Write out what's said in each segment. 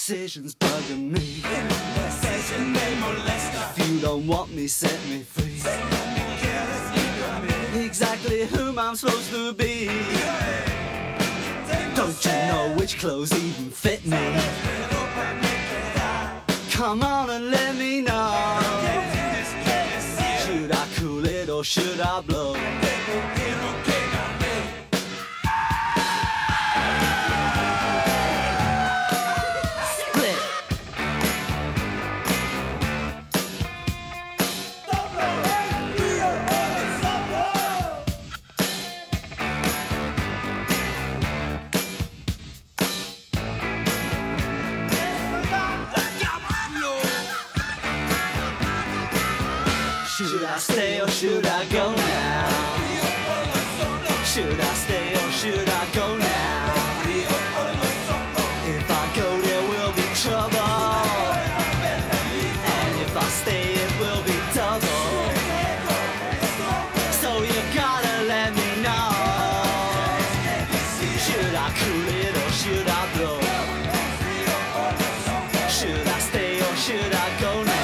indecision's bugging me. Indecision may molest her. If you don't want me, set me free. Exactly whom I'm supposed to be. Don't you know which clothes even fit me? Come on and let me know. Should I cool it or should I blow? Should I stay or should I go now? Should I stay or should I go now? If I go there will be trouble, and if I stay it will be double. So you gotta let me know. Should I cool it or should I blow? Should I stay or should I go now?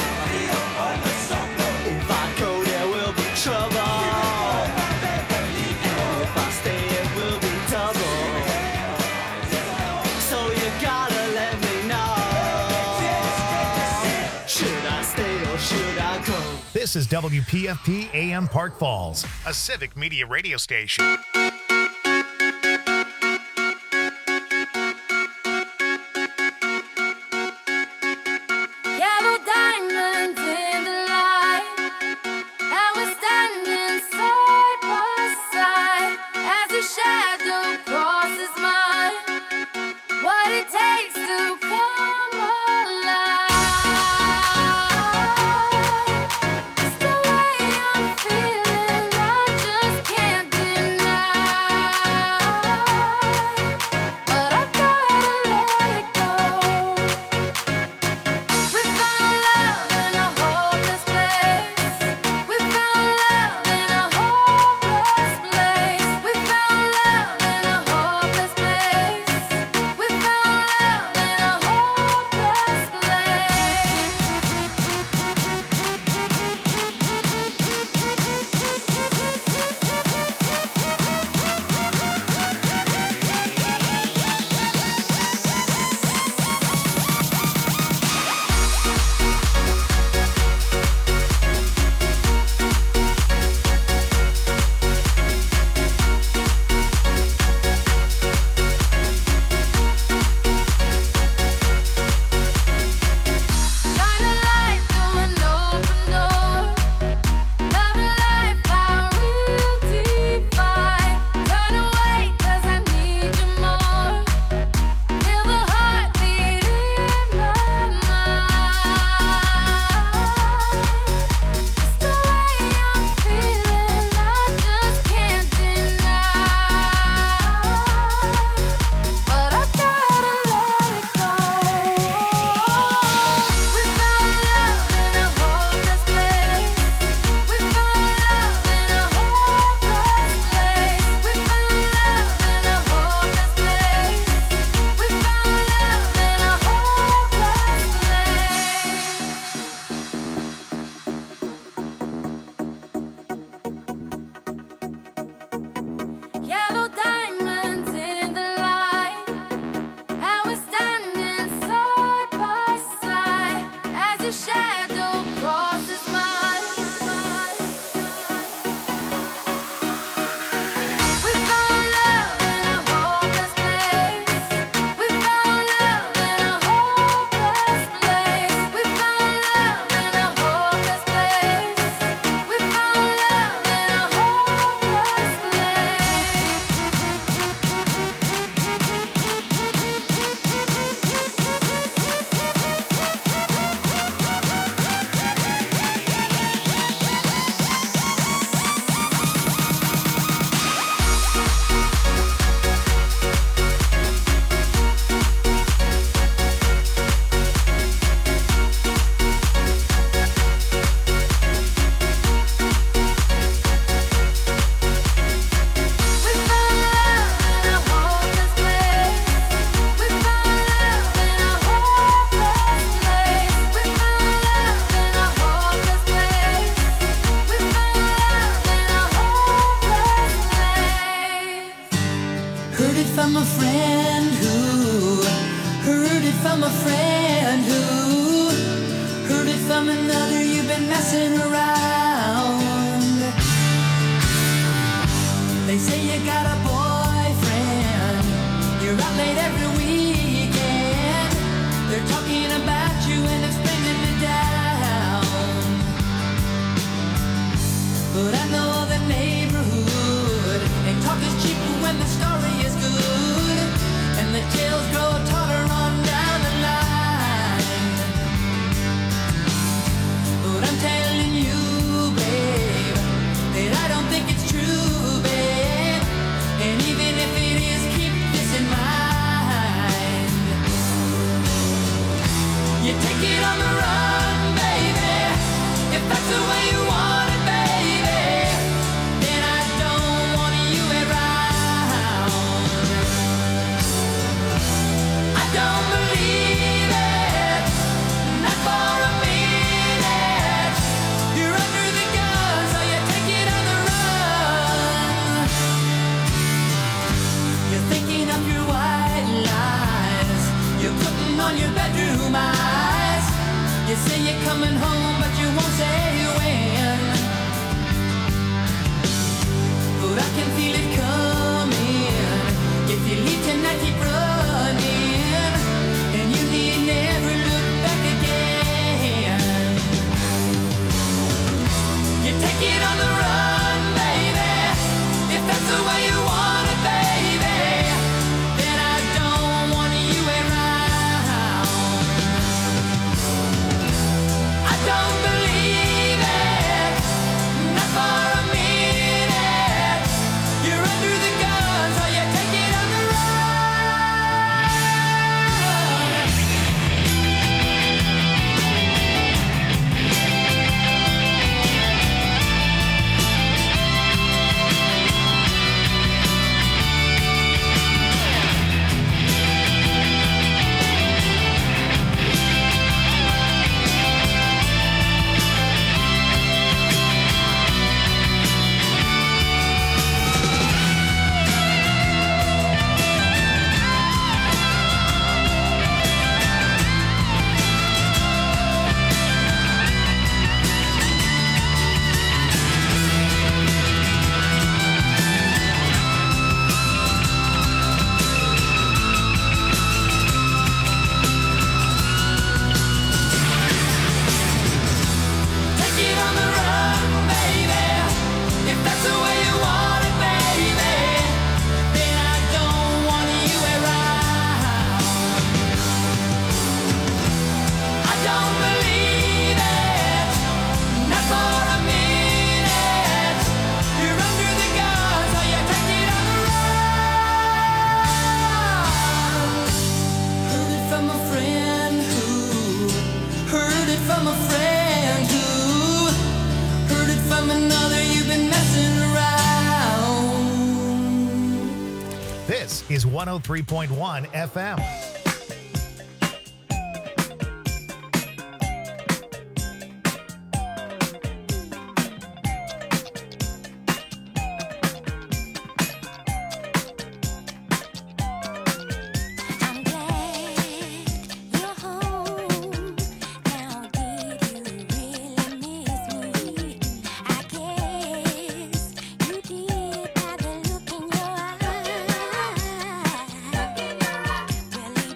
This is WPFP AM Park Falls, a civic media radio station. It's the way I'm feeling, I just can't deny. from a friend who heard it from a friend who heard it from another. You've been messing around. They say you got a boyfriend. You're out late every weekend. They're talking about you and it's bringing me down. But I know the neighborhood, and talk is cheap when the story is good, and the tales grow taller on down the line. But I'm telling you, babe, that I don't think it's true, babe. And even if it is, keep this in mind. You take it on the run, baby, if that's the way you want it, baby. Then I don't want you around. I don't believe it, not for a minute. You're under the gun, so you take it on the run. You're thinking of your white lies. You're putting on your bedroom eyes. You say you're coming home, but you won't say when. But I can feel it coming. If you leave tonight, keep running, and you need never look back again. You take it on the run, baby, if that's the way you want it, baby. Then I don't want you around. I don't believe it, not for a minute. You're under the gun, so you take it on the run. Take it on the run, baby, if that's the way you want it, baby. Then I don't want you around. I don't believe it, not for a minute. You're under the gun, so you take it on the run. Heard it from a friend who heard it from a friend who heard it from another. You've been messing around. This is 103.1 FM. I'm glad you're home. Now, did you really miss me? I guess you did by the look in your eyes. Well,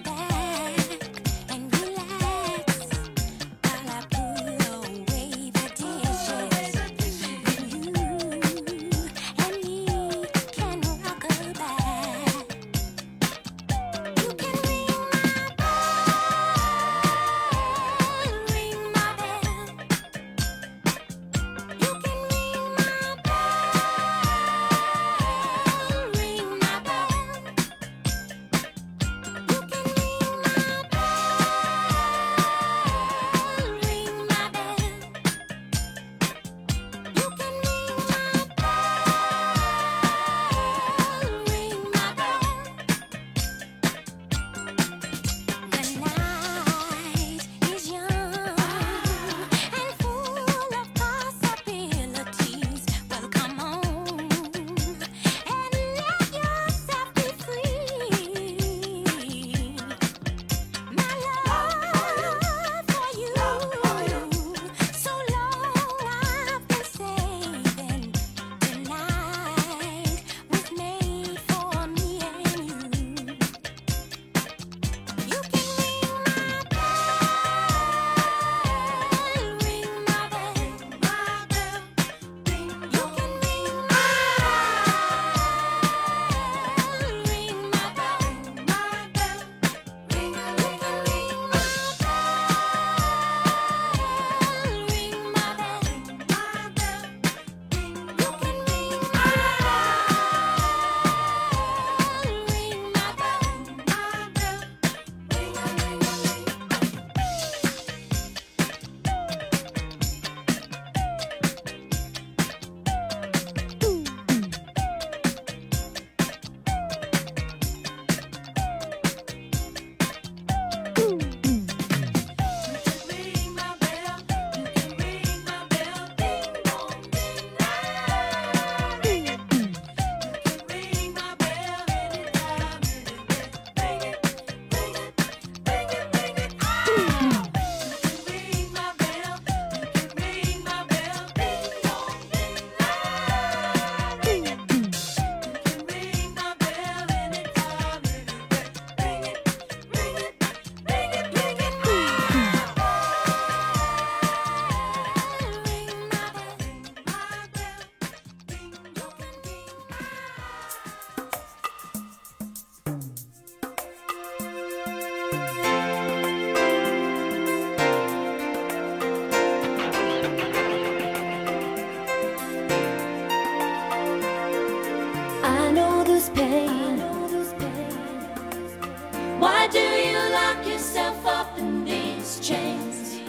Why do you lock yourself up in these chains?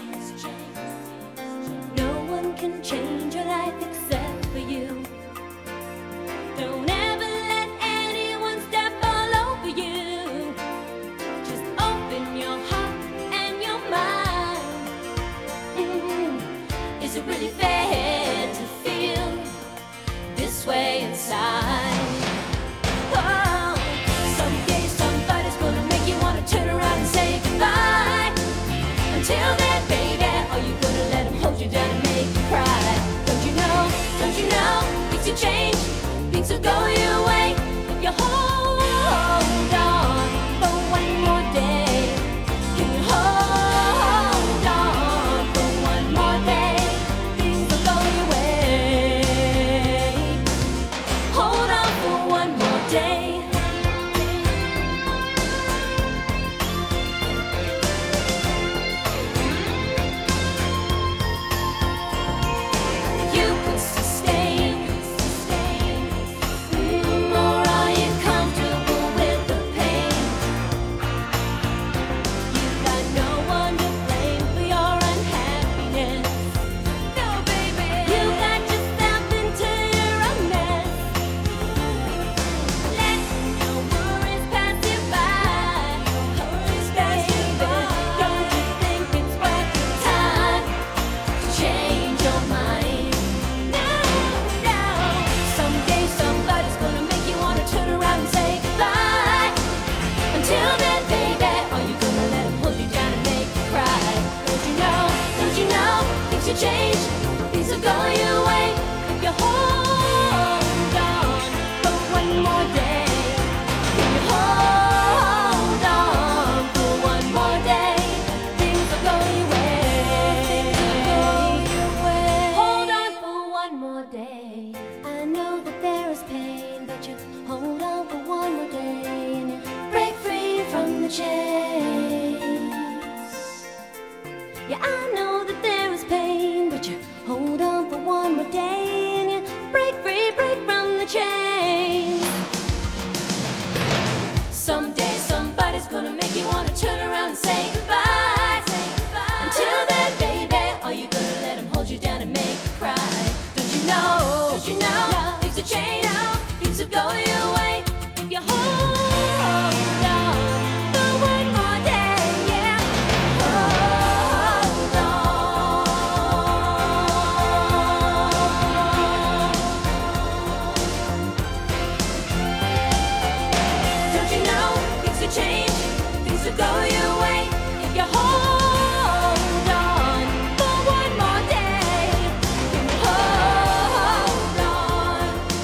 No one can change your life except for you. Don't ever let anyone step all over you. Just open your heart and your mind. Is it really fair to feel this way inside? Oh, someday somebody's gonna make you wanna turn around and say goodbye. Until then, baby, are you gonna let him hold you down and make you cry? Don't you know, things will change, things will go your way if you hold on for one more day. Can you hold on for one more day? Things will go your way. Hold on for one more day. You could sustain, or are you comfortable with the pain? You've got no one to blame for your unhappiness. No, baby, you got yourself into your own mess. Let your worries pass you by. Baby, don't you think it's worth your time to change your mind? No. Someday somebody's gonna make you wanna turn around and say goodbye. Until then, baby, are you gonna let him hold you down and make you cry? Don't you know, things will change, things will go your way if you hold on for one more day. If you hold on for one more day, things will go your way. Hold on for one more day. I know that there is pain, but you hold on for one more day and you break free from the chains. Yeah, I know that there is pain, but you hold on for one more day and you break free from the chains. Someday somebody's gonna make you wanna turn around and say goodbye. Until then, baby, are you gonna let him hold you down and make you cry? Don't you know, things will change, things will go your way if you hold on for one more day. Yeah, hold on. Don't you know, things will change, things will go your way if you hold on for one more day. Can you hold on?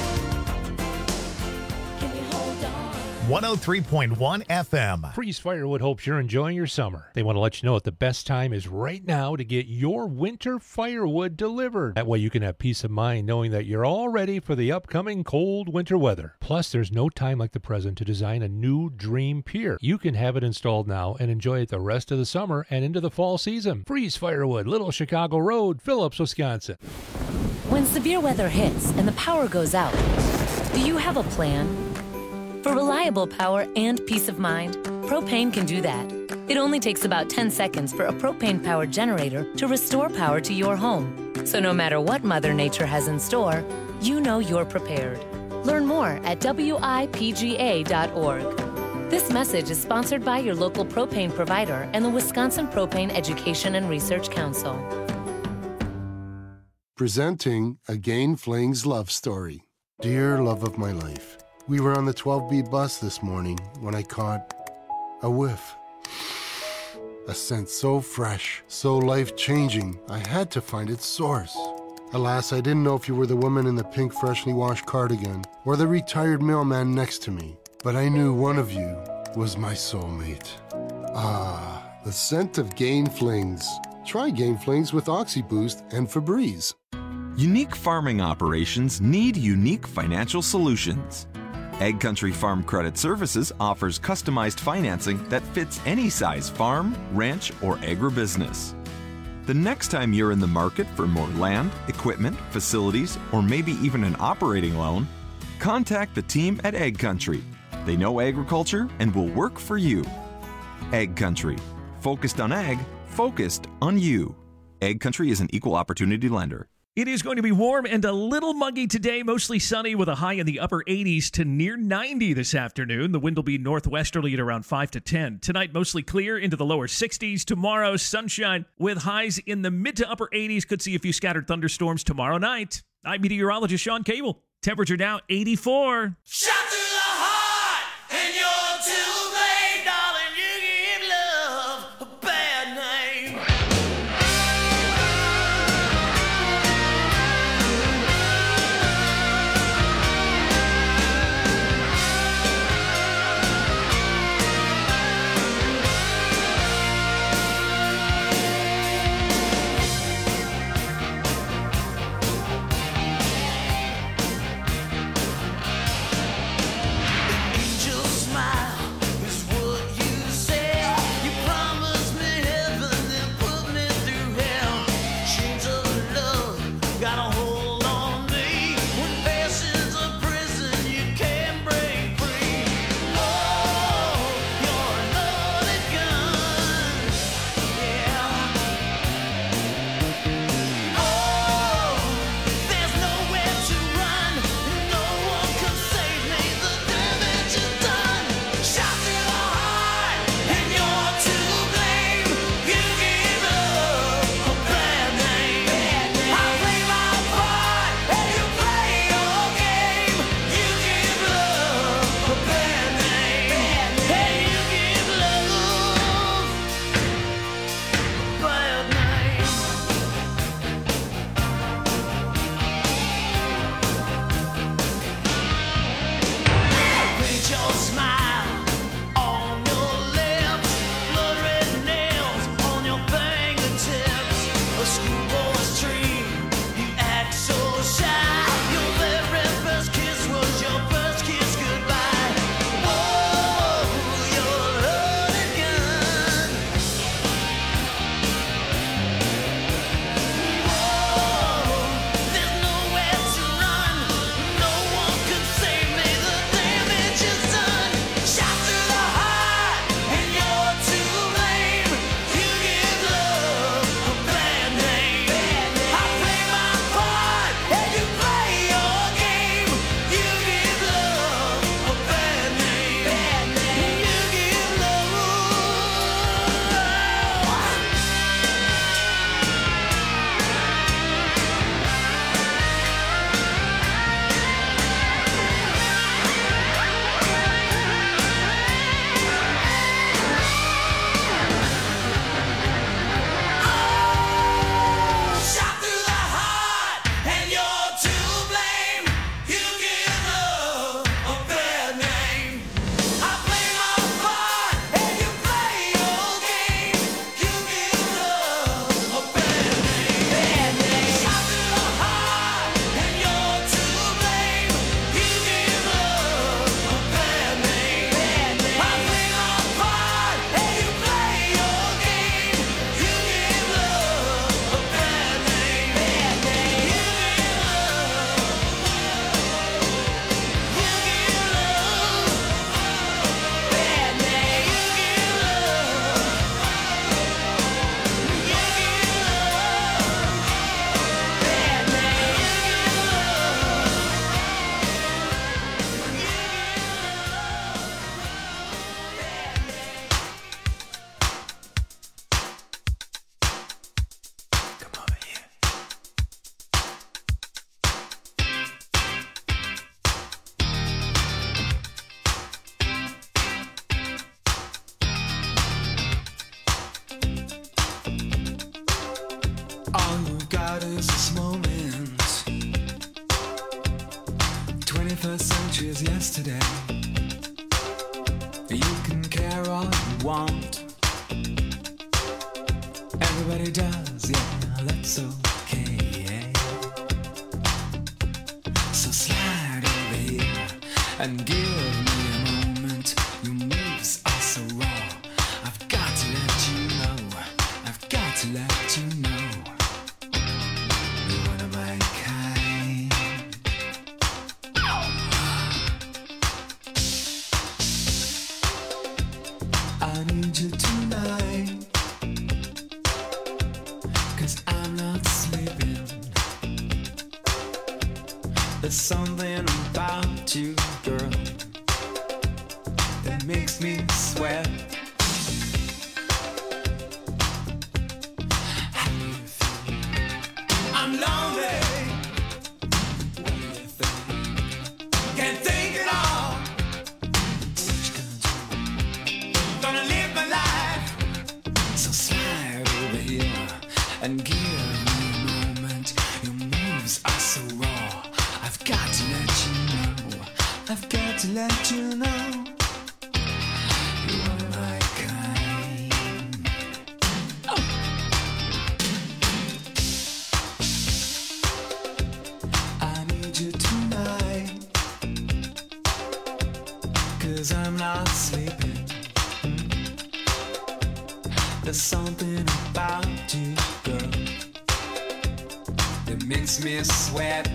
Can you hold on? 103.1 FM. Freeze Firewood hopes you're enjoying your summer. They want to let you know that the best time is right now to get your winter firewood delivered. That way you can have peace of mind knowing that you're all ready for the upcoming cold winter weather. Plus, there's no time like the present to design a new dream pier. You can have it installed now and enjoy it the rest of the summer and into the fall season. Freeze Firewood, Little Chicago Road, Phillips, Wisconsin. When severe weather hits and the power goes out, do you have a plan? For reliable power and peace of mind, propane can do that. It only takes about 10 seconds for a propane-powered generator to restore power to your home. So no matter what Mother Nature has in store, you know you're prepared. Learn more at WIPGA.org. This message is sponsored by your local propane provider and the Wisconsin Propane Education and Research Council. Presenting Again Fling's love story. Dear love of my life, we were on the 12B bus this morning when I caught a whiff. A scent so fresh, so life-changing, I had to find its source. Alas, I didn't know if you were the woman in the pink freshly washed cardigan or the retired mailman next to me, but I knew one of you was my soulmate. Ah, the scent of Gain Flings. Try Gain Flings with OxyBoost and Febreze. Unique farming operations need unique financial solutions. Egg Country Farm Credit Services offers customized financing that fits any size farm, ranch, or agribusiness. The next time you're in the market for more land, equipment, facilities, or maybe even an operating loan, contact the team at Egg Country. They know agriculture and will work for you. Egg Country. Focused on egg, focused on you. Egg Country is an equal opportunity lender. It is going to be warm and a little muggy today, mostly sunny with a high in the upper 80s to near 90 this afternoon. The wind will be northwesterly at around 5 to 10. Tonight, mostly clear into the lower 60s. Tomorrow, sunshine with highs in the mid to upper 80s. Could see a few scattered thunderstorms tomorrow night. I'm meteorologist Sean Cable. Temperature now 84. Shot through the heart, and you're too late, darling. You give love a bad name. God is this moment. 21st century is yesterday. You can care all you want. Everybody does, yeah, that's okay. So slide over here and give me a moment. Your moves are so raw. I've got to let you know. I've got to let you know. You're one of my kind. I need you tonight, 'cause I'm not sleeping. There's something about you, girl, that makes me sweat. How do you feel? I'm lonely. What do you think? Can't think at all. What you gonna do? Gonna live my life. So slide over here and give me a moment. Your moves are so raw. I've got to let you know. I've got to let you know. You are my kind. Oh. I need you tonight, 'cause I'm not sleeping. There's something about you, girl, that makes me sweat.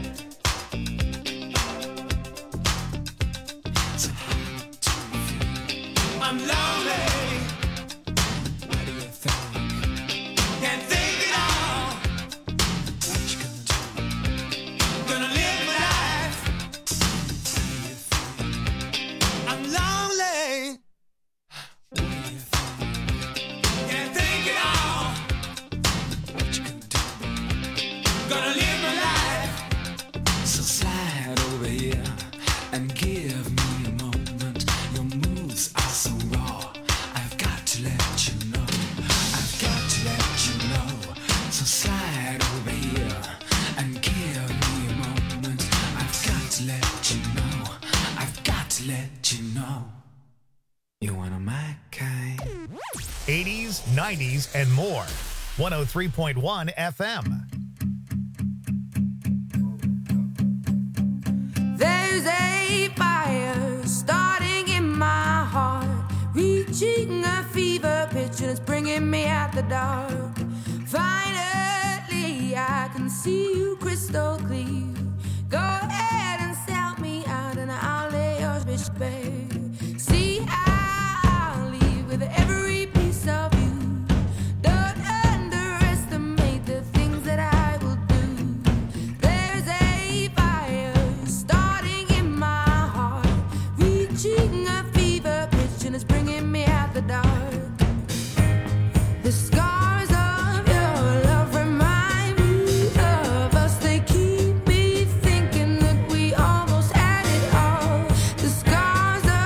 So how do you feel? I'm lonely. What do you think? Can't think at all. What you gonna do? Gonna live my life. How do you feel? I'm lonely. What do you think? Can't think at all. What you gonna do? Gonna live my life. So slide over here and give me a moment. Your moves are so raw. I've got to let you know. I've got to let you know. So slide over here and give me a moment. I've got to let you know. I've got to let you know. You're one of my kind. 80s, 90s, and more. 103.1 FM. There's a fire starting in my heart, reaching a fever pitch, and it's bringing me out the dark. Finally, I can see you crystal clear. Go ahead and sell me out, and I'll lay your bitch bare. See how I'll leave with every piece of you. Don't underestimate the things that I will do. There's a fire starting in my heart, reaching a fever pitch, and it's bringing me out the dark. The scars of your love remind me of us. They keep me thinking that we almost had it all. The scars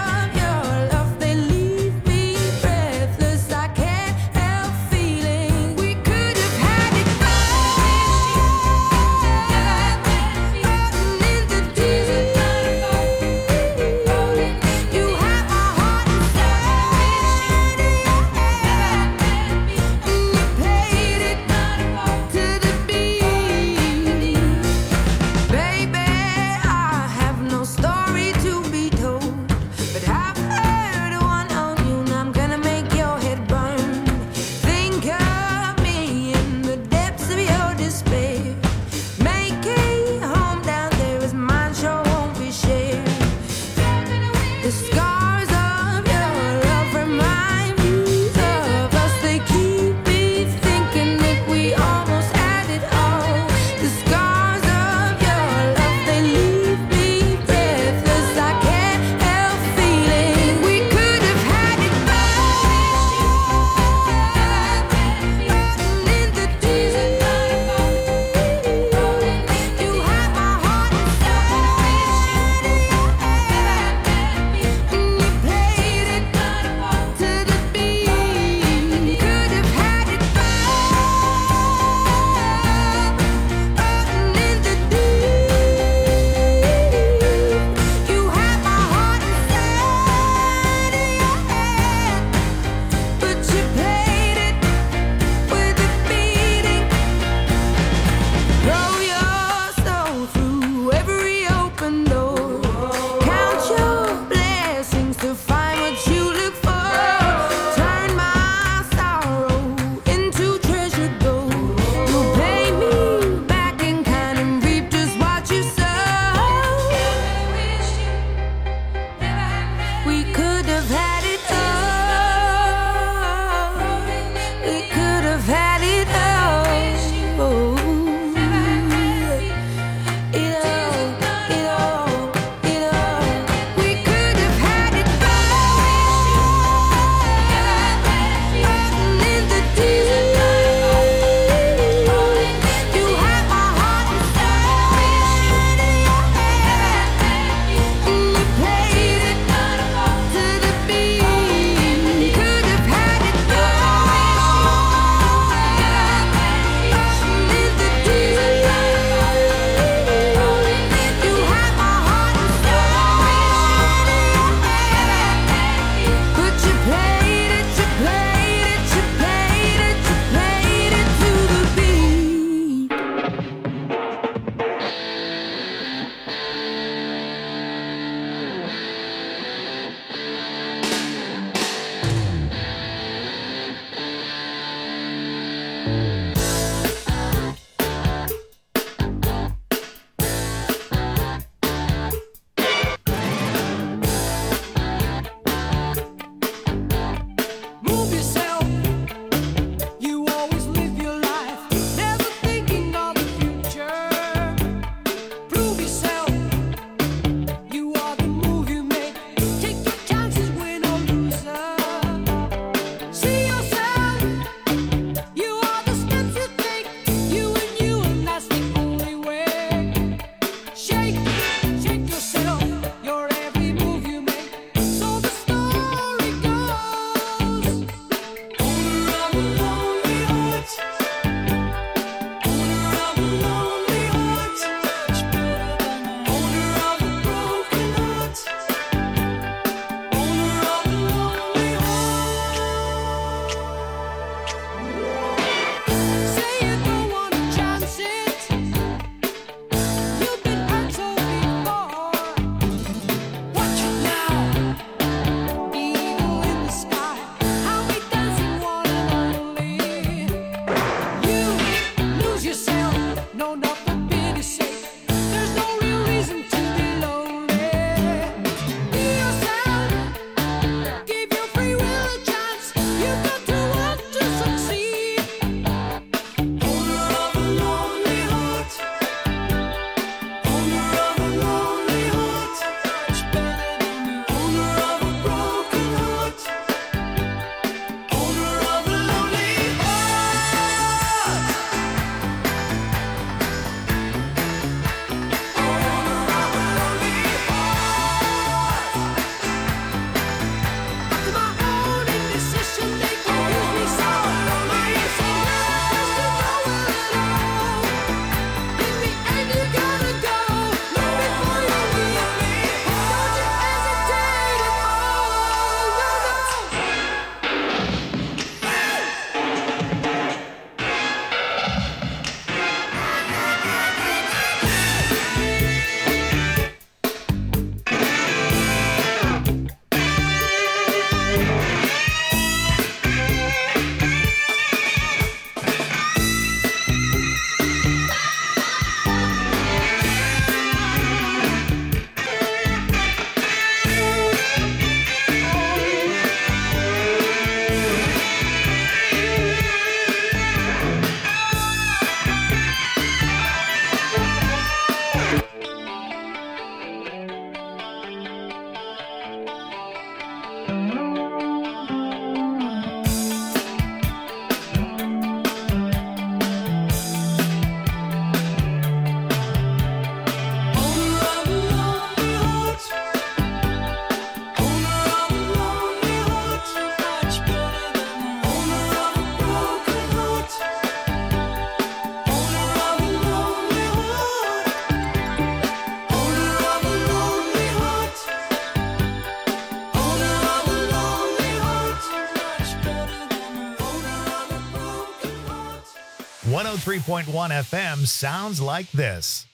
103.1 FM sounds like this.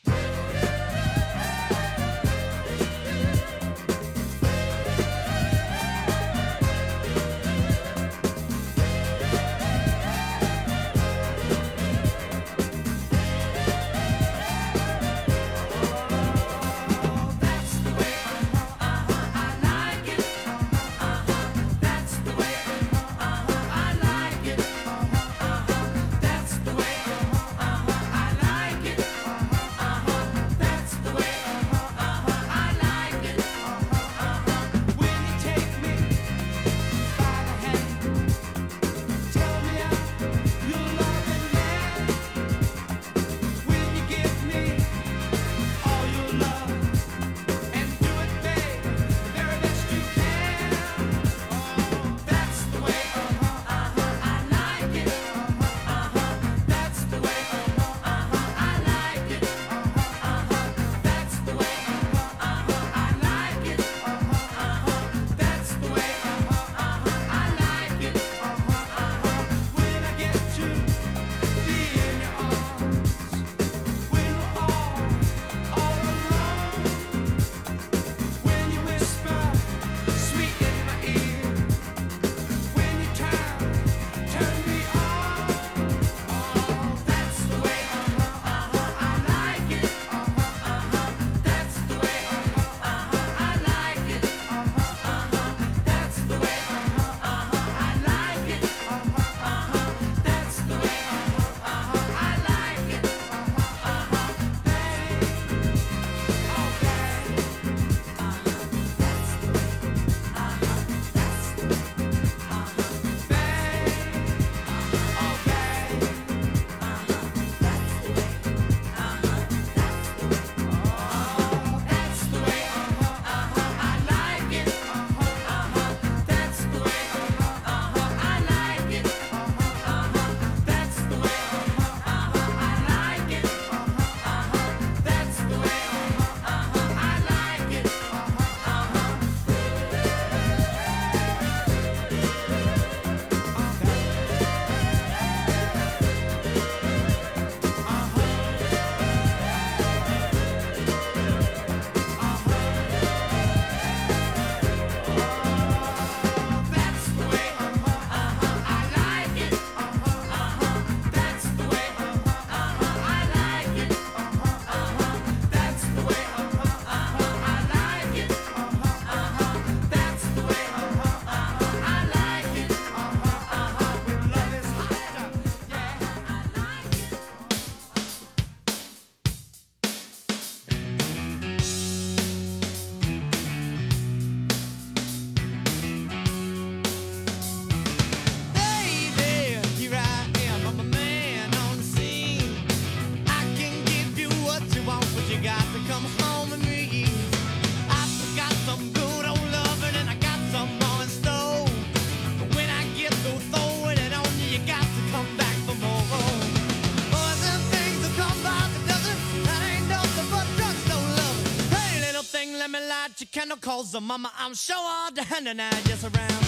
Candle calls the mama, I'm sure all the hand and I just around.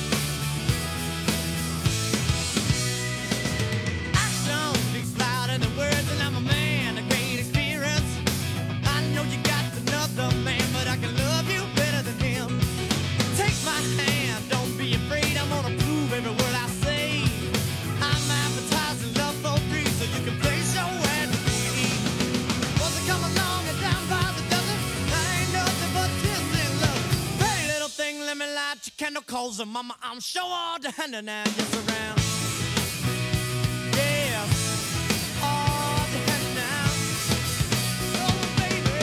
Action speaks louder than words, and I'm a man of great experience. I know you got another man, but I can love you better than him. Take my hand, don't be afraid, I'm gonna prove every word I say. I'm advertising love for free, so you can place your ad with me. Wants to come along and down by the dozen, I ain't nothing but tears in love. Hey, little thing, let me light your candle, calls her mama, I'm sure all the hand and I just around. Yeah, all the hand now. Oh, baby.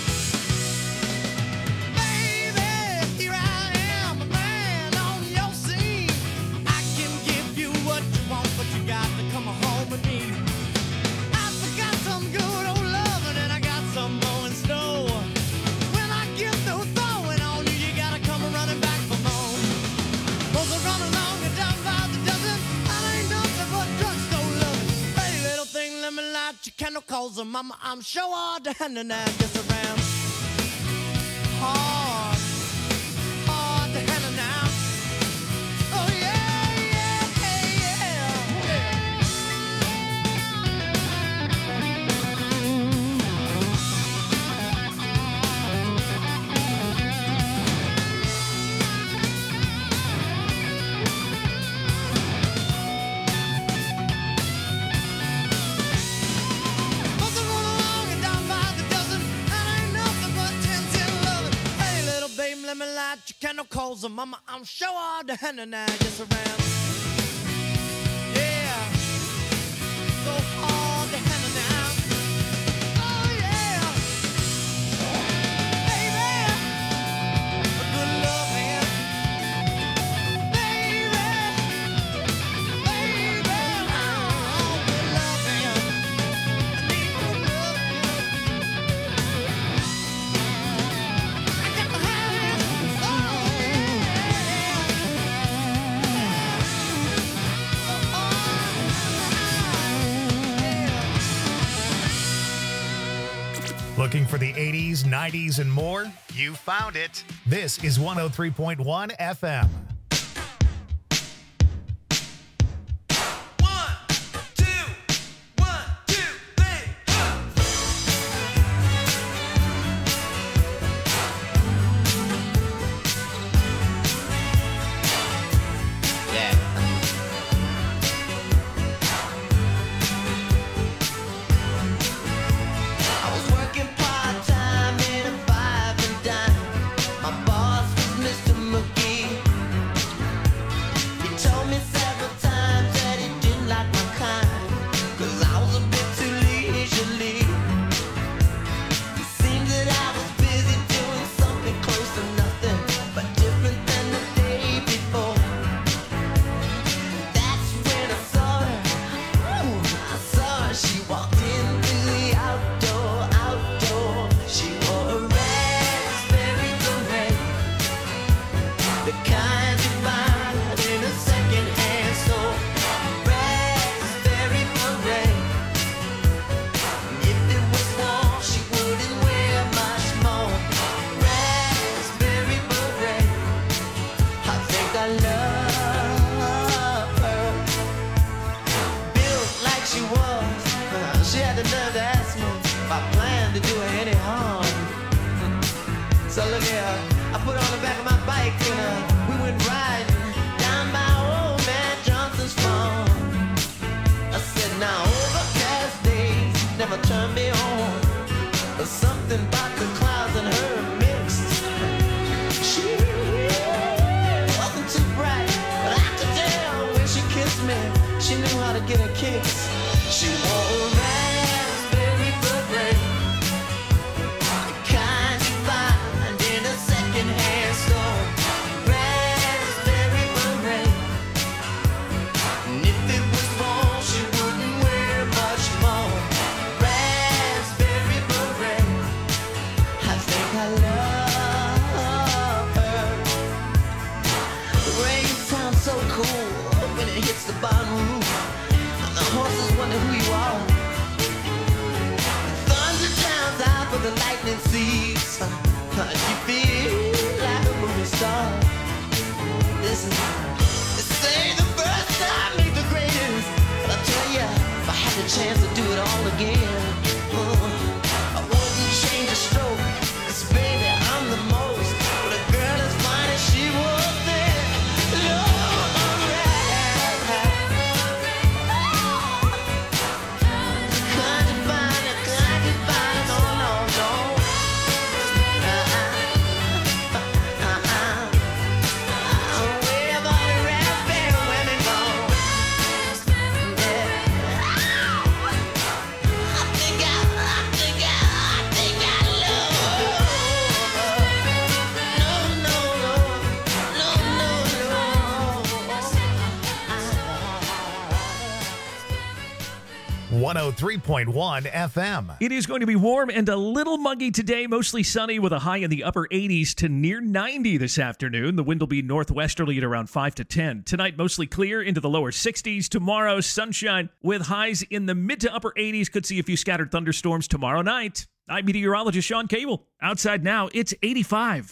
Baby, here I am, a man on your scene. I can give you what you want, but you got to come home with me. I forgot some good old loving, and I got some more in store. When I get through throwing on you, you gotta come running back for more. Those are running along and down by the dozen. I ain't nothing but drugstore loving. Hey, little thing, let me light your candle, calls her mama, I'm sure all the hand and I just around. Hard, hard to handle now. Oh yeah, yeah, yeah, yeah. calls her mama. I'm sure all the henna now just around. Yeah, so all the henna now. Oh yeah, baby, a good loving, baby, oh, good loving. I need good loving. I got to have it. Looking for the 80s, 90s, and more? You found it. This is 103.1 FM. I was working part-time in a five and dime. My boss was Mr. McGee. He told me several times that he didn't like my kind, 'cause I was a bit too leisurely. It seemed that I was busy doing something close to nothing, but different than the day before. That's when I saw her. Ooh, I saw her. She walked into the outdoor. She wore a raspberry beret, the kind you find in a second-hand store. Raspberry beret. If it was warm, she wouldn't wear much more. Raspberry beret. I think I love her. Built like she was, she had the nerve to ask me if I planned to do her any harm. So look here, I put her on the back of my bike and we went riding down by old man Johnson's farm. I said, now overcast days never turn me on, but something about the clouds and her mixed. She wasn't too bright, but I could tell when she kissed me, she knew how to get her kicks. She wore a raspberry beret, the kind you find in a second-hand store. Raspberry beret. And if it was warm, she wouldn't wear much more. Raspberry beret. I think I love her. The rain sounds so cool when it hits the barn roof, and the horses wonder who you are. The thunder drowns out, but the lightning sees. You feel like a movie star. Listen, they say the first time make the greatest, but I tell ya, if I had the chance to do it all again, I wouldn't change a stroke. 'Cause baby, I'm the most. But a girl as fine as she was there. .1 FM. It is going to be warm and a little muggy today, mostly sunny with a high in the upper 80s to near 90 this afternoon. The wind will be northwesterly at around 5 to 10. Tonight, mostly clear into the lower 60s. Tomorrow, sunshine with highs in the mid to upper 80s. Could see a few scattered thunderstorms tomorrow night. I'm meteorologist Sean Cable. Outside now, it's 85.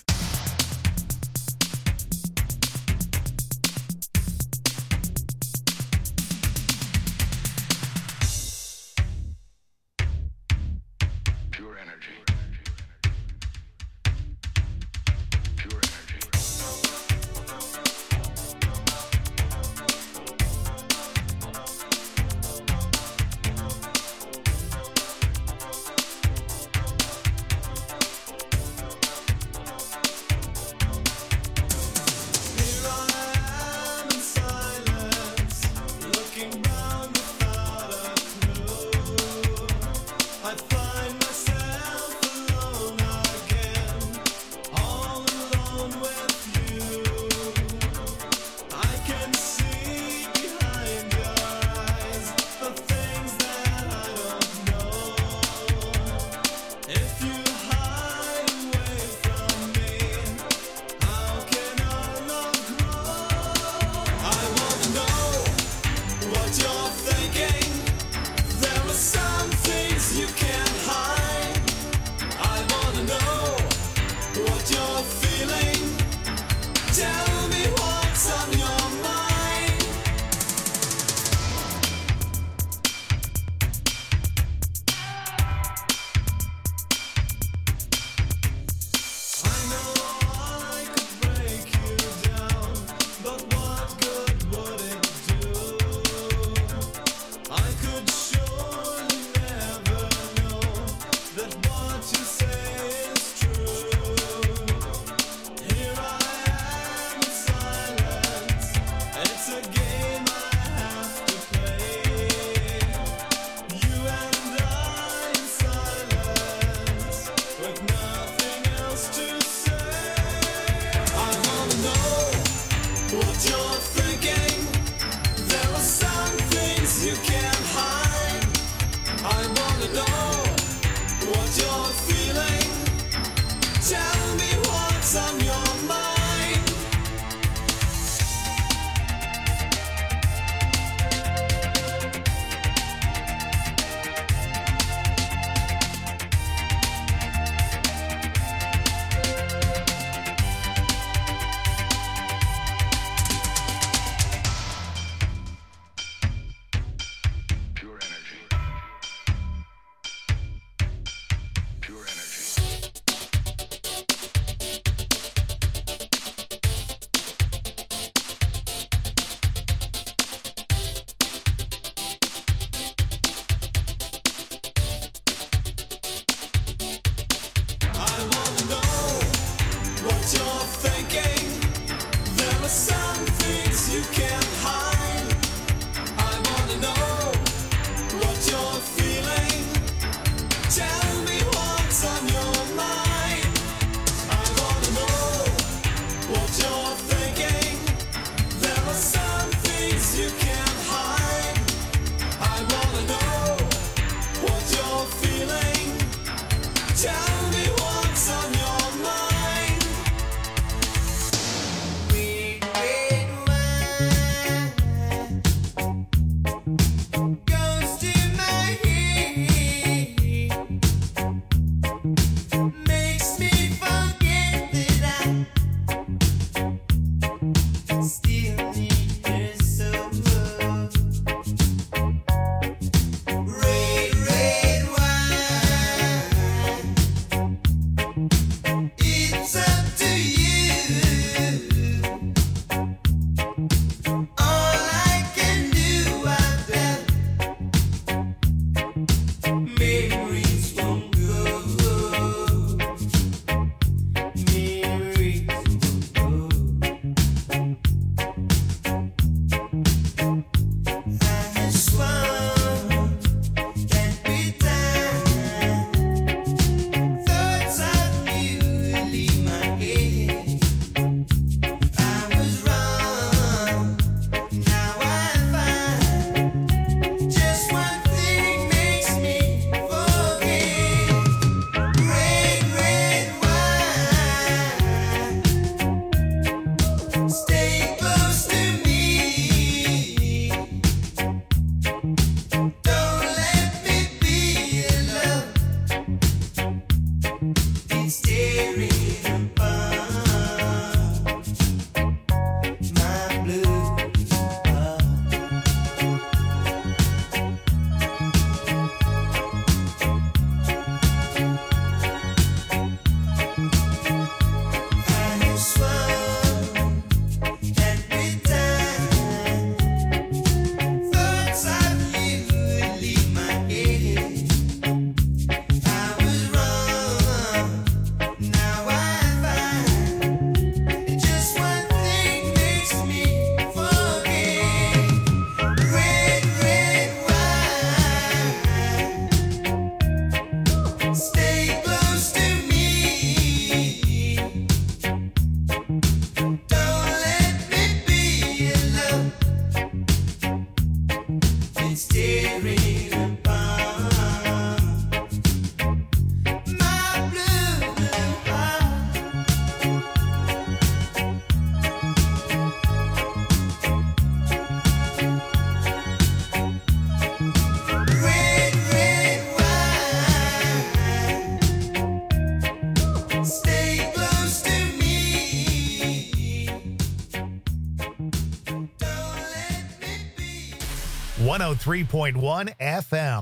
103.1 FM.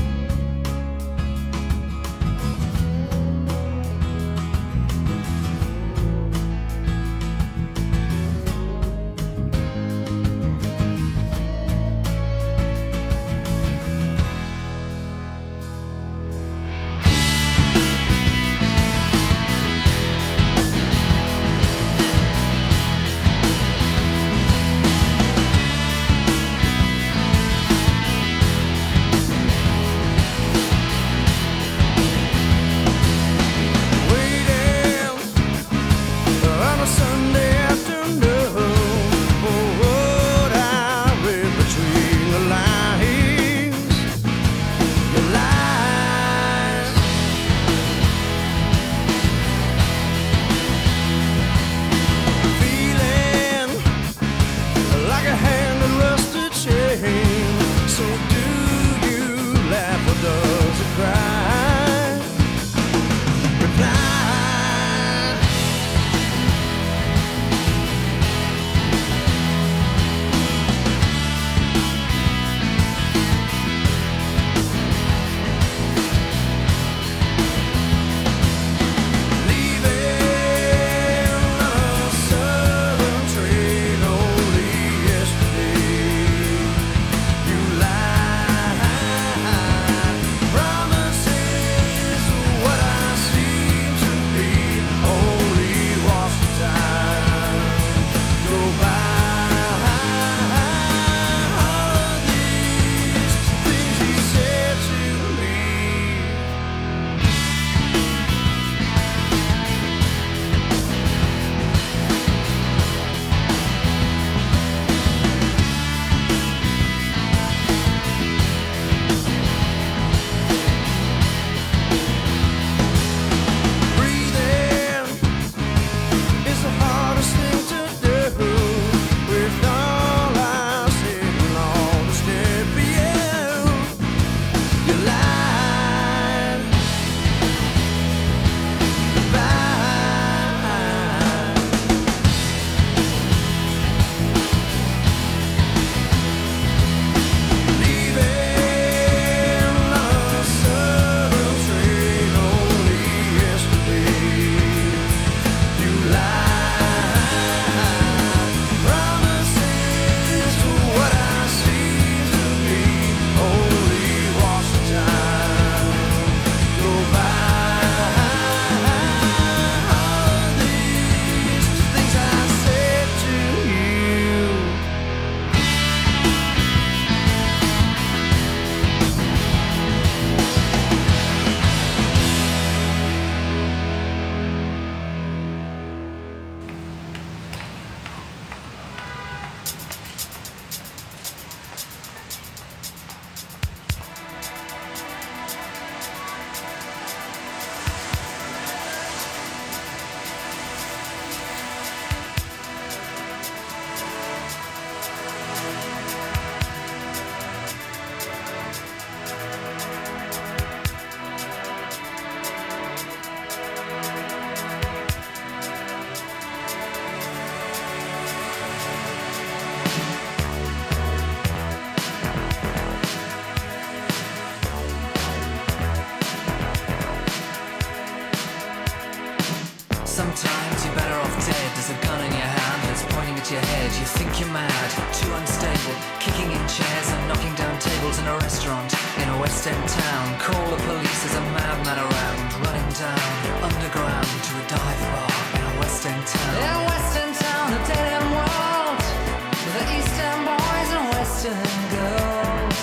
Sometimes you're better off dead. There's a gun in your hand that's pointing at your head. You think you're mad, too unstable, kicking in chairs and knocking down tables in a restaurant in a West End town. Call the police, there's a madman around, running down underground to a dive bar in a West End town. In a West End town, a dead end world, the East End boys and West End girls.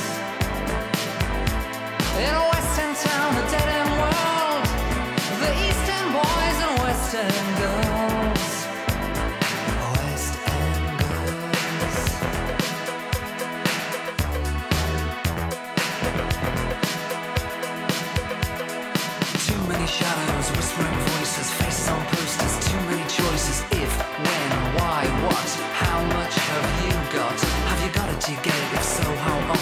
In a West End town, a dead end world, the East End boys and West End girls. West End girls. Too many shadows, whispering voices, faces on posters, too many choices. If, when, why, what, how much have you got? Have you got it? Do you get it? If so, how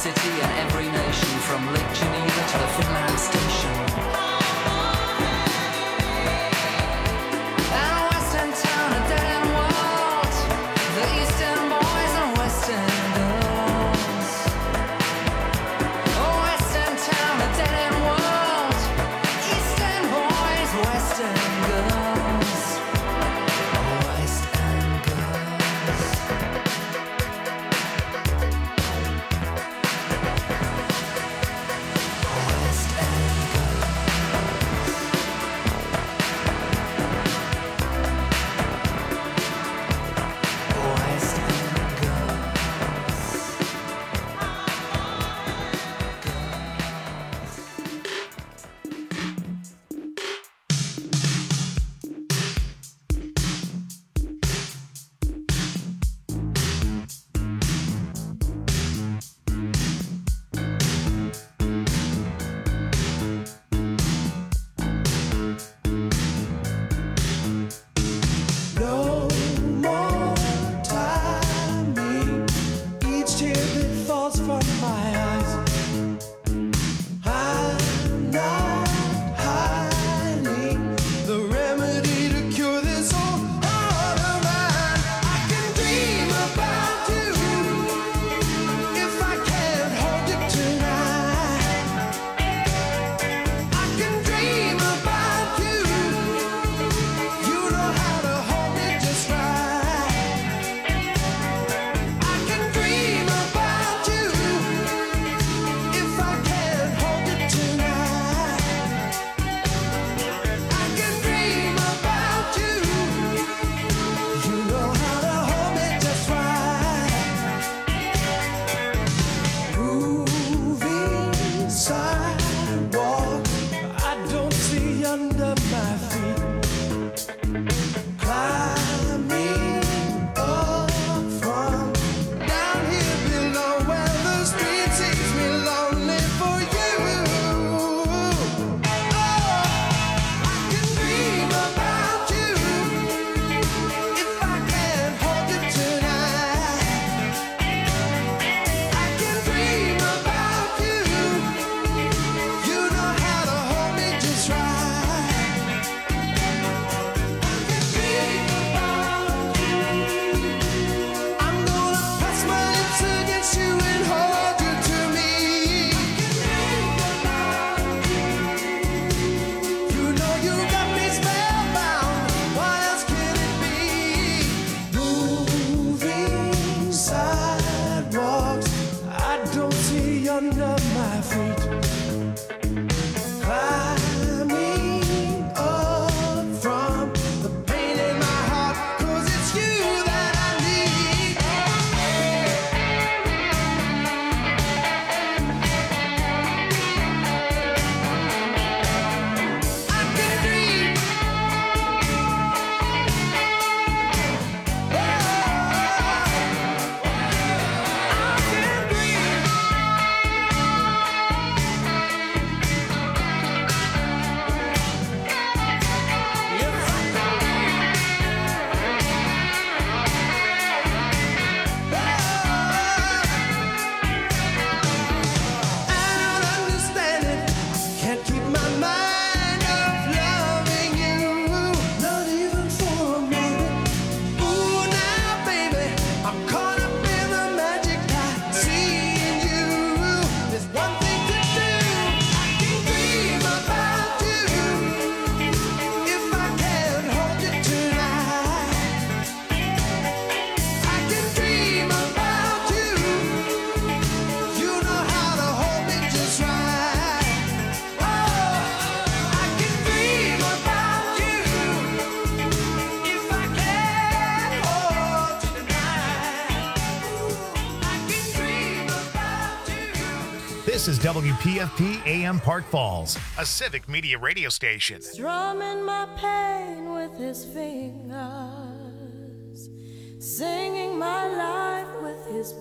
city and every nation, from Lake Geneva to the Finland station. And Western town, a dead-end world, the Eastern boys and Western girls. Oh, Western town, a dead-end world, Eastern boys, Western girls. Oh, Western girls. No more timing. Each tear that falls from my eyes. I'm not hiding the remedy to cure this whole heart of mine. I can dream about you if I can't hold you tonight. I can dream about you. You know how to hold me just right. I can dream about you if I can't hold you tonight. I can dream about you. You know how to hold me just right. Moving sidewalk, I don't see under my feet. Climbing up from down here below where the street takes me lonely for you. Oh, I can dream about you if I can't hold you tonight. I can dream about you. You know how to hold me just right. I'm gonna press my lips against you and hold you to me. You know you got me spellbound. What else can it be? Moving sidewalks, I don't see under my feet. Climbing up from the pain in my heart, 'cause it's you that I need. I can dream. I can dream. I don't understand it. Can't keep my mind off loving you, not even for a minute. Ooh, now, baby, I'm caught up in the magic I see in you. There's one thing to do. I can dream about you if I can't hold you tonight. I can dream about you. You know how to hold me just right. Oh, I can dream about you if I can't hold you tonight. I can dream about you. This is WPFP AM Park Falls, a civic media radio station. Strumming my pain with his fingers, singing my life with his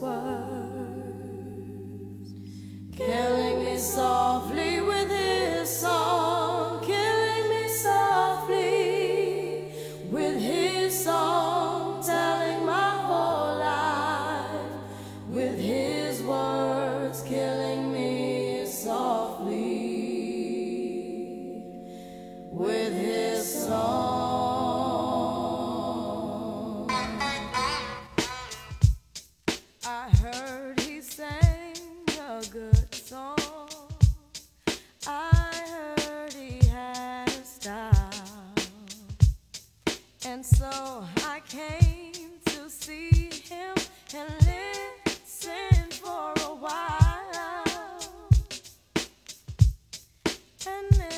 words, killing me softly with his song, killing me softly with his song, telling my whole life with his words. killing me softly with his song. I heard he sang a good song. I heard he had a style. And so I came to see him and listen for a while. And then